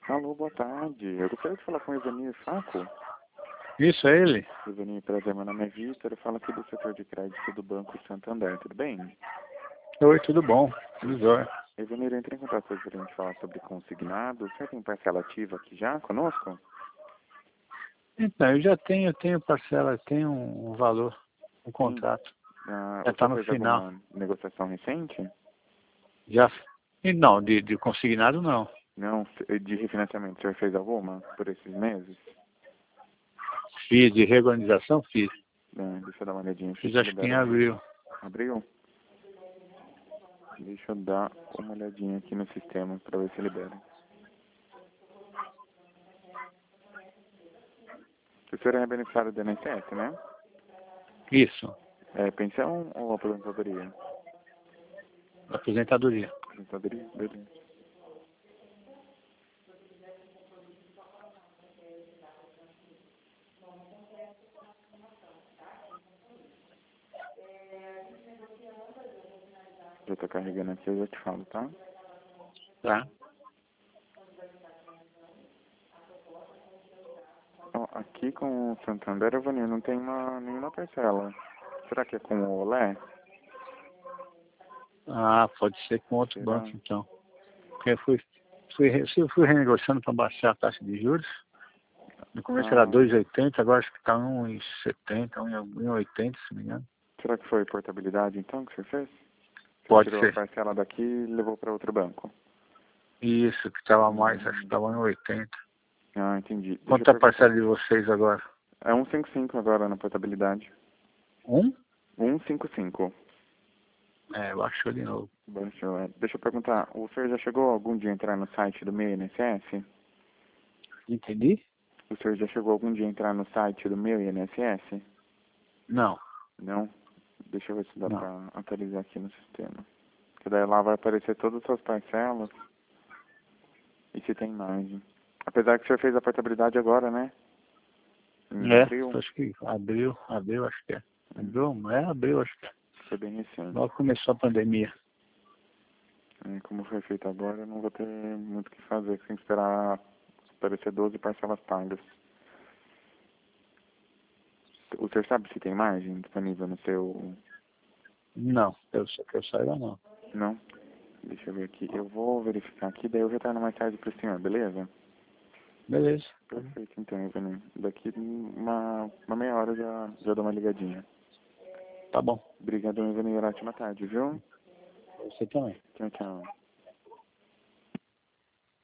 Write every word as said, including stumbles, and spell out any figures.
Alô, boa tarde. Eu gostaria de falar com o Ivanir Faco. Isso, é ele? Ivanir, prazer, meu nome é Vitor. Eu falo aqui do setor de crédito do Banco Santander, tudo bem? Oi, tudo bom? Tudo jóia. Ivanir, eu entrei em contato hoje para a gente falar sobre consignado. Você tem parcela ativa aqui já conosco? Então, eu já tenho, eu tenho parcela, eu tenho um valor, um Sim. contrato. Ah, Já o está senhor no fez final. alguma negociação recente? Já. E não, de, de consignado não. Não, de refinanciamento. O senhor fez alguma por esses meses? Fiz, de reorganização fiz. Ah, deixa eu dar uma olhadinha se Fiz te acho que em libera hoje. abril. Abriu? Deixa eu dar uma olhadinha aqui no sistema para ver se libera. O senhor é beneficiário do I N S S, né? Isso, É pensão ou aposentadoria? aposentadoria. Aposentadoria? Beleza. Já tô carregando aqui, eu já te falo, tá? Tá? Ó, aqui com o Santander, Evanir, não tem uma, nenhuma parcela. Será que é com o Olé? Ah, pode ser com outro Será? banco então. Porque eu fui, fui, re- eu fui renegociando para baixar a taxa de juros. No começo era Ah, dois e oitenta, agora acho que está um e setenta, um e oitenta, se não me engano. será que foi portabilidade, então, que você fez? Você Pode tirou a ser. parcela daqui e levou para outro banco? Isso, que estava mais, acho que Hum, estava em oitenta. ah, entendi. Deixa eu Quanto é a perguntar. parcela de vocês agora? É cento e cinquenta e cinco agora na portabilidade. Um? cento e cinquenta e cinco. É, baixou de novo. Baixou, é. Deixa eu perguntar, o senhor já chegou algum dia a entrar no site do meu I N S S? Entendi? O senhor já chegou algum dia a entrar no site do meu I N S S? Não, Não? Deixa eu ver se dá não. pra atualizar aqui no sistema. Porque daí lá vai aparecer todas as suas parcelas e se tem margem. Apesar que o senhor fez a portabilidade agora, né? Em É, abril. acho que abril, abril acho que é. Uhum. Abril, é abril acho que é. Foi bem recente. Logo começou a pandemia. É, como foi feito agora, eu não vou ter muito o que fazer. Tem que esperar aparecer doze parcelas pagas. O senhor sabe se tem margem disponível no seu... Não, eu sei que eu saiba não. Não? Deixa eu ver aqui. Eu vou verificar aqui, daí eu retorno mais tarde pro senhor, beleza? Beleza. Perfeito, então, Evelyn. Daqui uma, uma meia hora eu já, já dou uma ligadinha. Tá bom. Obrigado, Evelyn. Ótima tarde, viu? Você também. Tchau, tchau.